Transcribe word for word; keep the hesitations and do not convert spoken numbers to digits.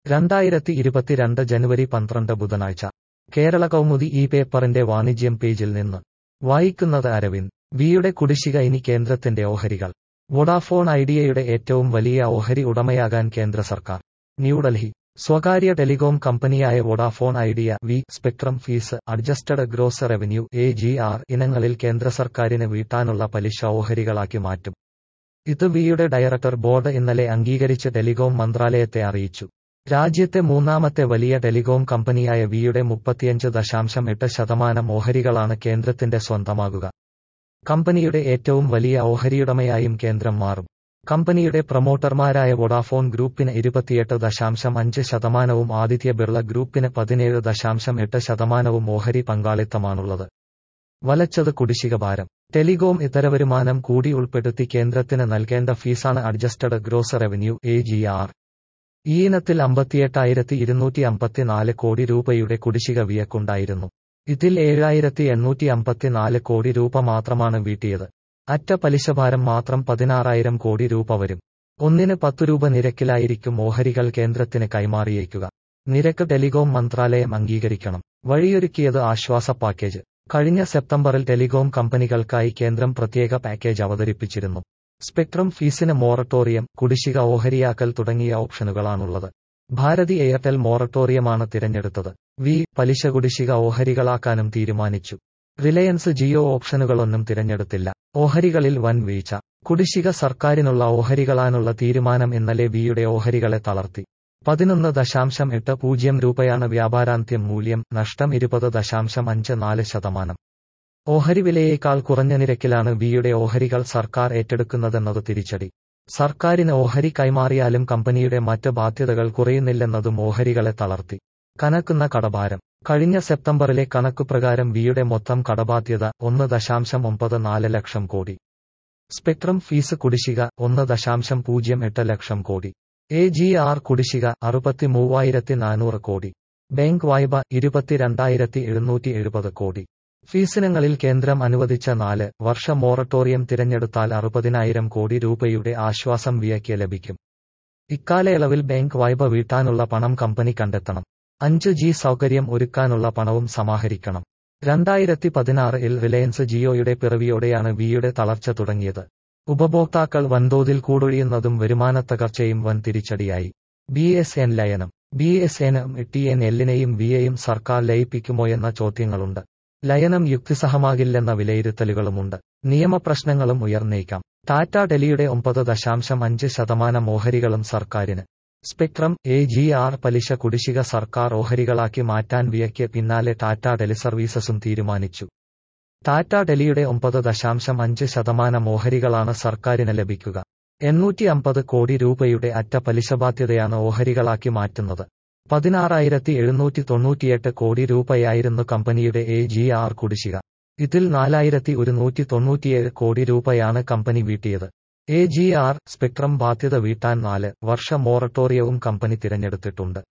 രണ്ടായിരത്തി ഇരുപത്തിരണ്ട് ജനുവരി പന്ത്രണ്ട് ബുധനാഴ്ച കേരള കൗമുദി ഈ പേപ്പറിന്റെ വാണിജ്യം പേജിൽ നിന്ന് വായിക്കുന്നത് അരവിന്ദ്. വിയുടെ കുടിശ്ശിക ഇനി കേന്ദ്രത്തിന്റെ ഓഹരികൾ. വോഡാഫോൺ ഐഡിയയുടെ ഏറ്റവും വലിയ ഓഹരി ഉടമയാകാൻ കേന്ദ്ര സർക്കാർ. ന്യൂഡൽഹി. സ്വകാര്യ ടെലികോം കമ്പനിയായ Vodafone Idea Vi spectrum fees, adjusted gross revenue A G R ഇനങ്ങളിൽ കേന്ദ്ര സർക്കാരിന് വീട്ടാനുള്ള പലിശ ഓഹരികളാക്കി മാറ്റും. ഇത് വിയുടെ ഡയറക്ടർ ബോർഡ് ഇന്നലെ അംഗീകരിച്ച് ടെലികോം മന്ത്രാലയത്തെ അറിയിച്ചു. രാജ്യത്തെ മൂന്നാമത്തെ വലിയ ടെലികോം കമ്പനിയായ വിയുടെ മുപ്പത്തിയഞ്ച് ദശാംശം എട്ട് ശതമാനം ഓഹരികളാണ് കേന്ദ്രത്തിന്റെ സ്വന്തമാകുക. കമ്പനിയുടെ ഏറ്റവും വലിയ ഓഹരിയുടമയായും കേന്ദ്രം മാറും. കമ്പനിയുടെ പ്രൊമോട്ടർമാരായ വോഡാഫോൺ ഗ്രൂപ്പിന് ഇരുപത്തിയെട്ട് ദശാംശം അഞ്ച് ശതമാനവും ആദിത്യ ബിർള ഗ്രൂപ്പിന് പതിനേഴ് ദശാംശം എട്ട് ശതമാനവും ഓഹരി പങ്കാളിത്തമാണുള്ളത്. വലച്ചത് കുടിശ്ശിക ഭാരം. ടെലികോം ഇതര വരുമാനം കൂടി ഉൾപ്പെടുത്തി കേന്ദ്രത്തിന് നൽകേണ്ട ഫീസാണ് adjusted gross revenue A G R. ഈ ഇനത്തിൽ അമ്പത്തിയെട്ടായിരത്തി ഇരുന്നൂറ്റി അമ്പത്തിനാല് കോടി രൂപയുടെ കുടിശ്ശിക വിയക്കുണ്ടായിരുന്നു. ഇതിൽ ഏഴായിരത്തി എണ്ണൂറ്റി അമ്പത്തിനാല് കോടി രൂപ മാത്രമാണ് വീട്ടിയത്. അറ്റ പലിശഭാരം മാത്രം പതിനാറായിരം കോടി രൂപ വരും. ഒന്നിന് പത്തു രൂപ നിരക്കിലായിരിക്കും ഓഹരികൾ കേന്ദ്രത്തിന് കൈമാറിയേക്കുക. നിരക്ക് ടെലികോം മന്ത്രാലയം അംഗീകരിക്കണം. വഴിയൊരുക്കിയത് ആശ്വാസ പാക്കേജ്. കഴിഞ്ഞ സെപ്റ്റംബറിൽ ടെലികോം കമ്പനികൾക്കായി കേന്ദ്രം പ്രത്യേക പാക്കേജ് അവതരിപ്പിച്ചിരുന്നു. സ്പെക്ട്രം ഫീസിന് മൊറട്ടോറിയം, കുടിശ്ശിക ഓഹരിയാക്കൽ തുടങ്ങിയ ഓപ്ഷനുകളാണുള്ളത്. ഭാരതി എയർടെൽ മൊറട്ടോറിയമാണ് തിരഞ്ഞെടുത്തത്. വി പലിശ കുടിശ്ശിക ഓഹരികളാക്കാനും തീരുമാനിച്ചു. റിലയൻസ് ജിയോ ഓപ്ഷനുകളൊന്നും തിരഞ്ഞെടുത്തില്ല. ഓഹരികളിൽ വൻ വീഴ്ച. കുടിശ്ശിക സർക്കാരിനുള്ള ഓഹരികളാനുള്ള തീരുമാനം ഇന്നലെ വിയുടെ ഓഹരികളെ തളർത്തി. പതിനൊന്ന് ദശാംശം എട്ട് പൂജ്യം രൂപയാണ് വ്യാപാരാന്ത്യം മൂല്യം, നഷ്ടം ഇരുപത് ദശാംശം അഞ്ച് നാല് ശതമാനം. ഓഹരി വിലയേക്കാൾ കുറഞ്ഞ നിരക്കിലാണ് വിയുടെ ഓഹരികൾ സർക്കാർ ഏറ്റെടുക്കുന്നതെന്നത് തിരിച്ചടി. സർക്കാരിന് ഓഹരി കൈമാറിയാലും കമ്പനിയുടെ മറ്റ് ബാധ്യതകൾ കുറയുന്നില്ലെന്നതും ഓഹരികളെ തളർത്തി. കനക്കുന്ന കടഭാരം. കഴിഞ്ഞ സെപ്റ്റംബറിലെ കണക്കുപ്രകാരം വിയുടെ മൊത്തം കടബാധ്യത ഒന്ന് ദശാംശം ഒമ്പത് നാല് ലക്ഷം കോടി. സ്പെക്ട്രം ഫീസ് കുടിശ്ശിക ഒന്ന് ദശാംശം പൂജ്യം എട്ട് lakh crore. A G R കുടിശ്ശിക അറുപത്തി മൂവായിരത്തി നാനൂറ് കോടി. ബാങ്ക് വായ്പ ഇരുപത്തിരണ്ടായിരത്തി എഴുന്നൂറ്റി എഴുപത് കോടി. ഫീസിനങ്ങളിൽ കേന്ദ്രം അനുവദിച്ച നാല് വർഷ മൊറട്ടോറിയം തിരഞ്ഞെടുത്താൽ അറുപതിനായിരം കോടി രൂപയുടെ ആശ്വാസം വിയയ്ക്ക് ലഭിക്കും. ഇക്കാലയളവിൽ ബാങ്ക് വായ്പ വീട്ടാനുള്ള പണം കമ്പനി കണ്ടെത്തണം. അഞ്ച് ജി സൗകര്യം ഒരുക്കാനുള്ള പണവും സമാഹരിക്കണം. രണ്ടായിരത്തി പതിനാറിൽ റിലയൻസ് ജിയോയുടെ പിറവിയോടെയാണ് വിയുടെ തളർച്ച തുടങ്ങിയത്. ഉപഭോക്താക്കൾ വൻതോതിൽ കൂടൊഴിയുന്നതും വരുമാനത്തകർച്ചയും വൻ തിരിച്ചടിയായി. ബി എസ് എൻ ലയനം. ബി എസ് എനും ടി എൻ എല്ലിനെയും വിയെയും സർക്കാർ ലയിപ്പിക്കുമോയെന്ന ചോദ്യങ്ങളുണ്ട്. ലയനം യുക്തിസഹമാകില്ലെന്ന വിലയിരുത്തലുകളുമുണ്ട്. നിയമപ്രശ്നങ്ങളും ഉയർന്നേക്കാം. ടാറ്റ ടെലിയുടെ ഒമ്പത് ദശാംശം അഞ്ച് ശതമാനം ഓഹരികളും സർക്കാരിന്. സ്പെക്ട്രം എ ജി ആർ പലിശ കുടിശ്ശിക സർക്കാർ ഓഹരികളാക്കി മാറ്റാൻ വിയയ്ക്ക് പിന്നാലെ ടാറ്റ ടെലിസർവീസസും തീരുമാനിച്ചു. ടാറ്റ ടെലിയുടെ ഒമ്പത് ദശാംശം അഞ്ച് ശതമാനം ഓഹരികളാണ് സർക്കാരിന് ലഭിക്കുക. എണ്ണൂറ്റി അമ്പത് കോടി രൂപയുടെ അറ്റ പലിശബാധ്യതയാണ് ഓഹരികളാക്കി മാറ്റുന്നത്. പതിനാറായിരത്തി എഴുന്നൂറ്റി തൊണ്ണൂറ്റിയെട്ട് കോടി രൂപയായിരുന്നു കമ്പനിയുടെ എ ജി ആർ കുടിശ്ശിക. ഇതിൽ നാലായിരത്തി ഒരുന്നൂറ്റി തൊണ്ണൂറ്റിയേഴ് കോടി രൂപയാണ് കമ്പനി വീട്ടിയത്. എ ജി ആർ സ്പെക്ട്രം ബാധ്യത വീട്ടാൻ നാല് വർഷ മൊറട്ടോറിയവും കമ്പനി തിരഞ്ഞെടുത്തിട്ടുണ്ട്.